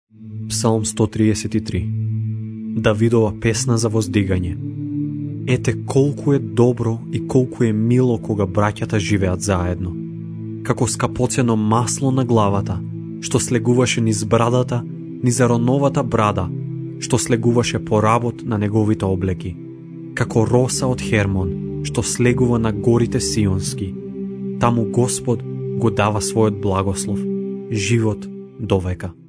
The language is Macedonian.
Псалм 133. Давидова песна за воздигање. Ете колку е добро и колку е мило кога браќата живеат заедно. Како скапоцено масло на главата, што слегуваше низ брадата, низ Ароновата брада, што слегуваше по работ на неговите облеки. Како роса од Хермон, што слегува на горите Сионски. Таму Господ го дава својот благослов, живот до века.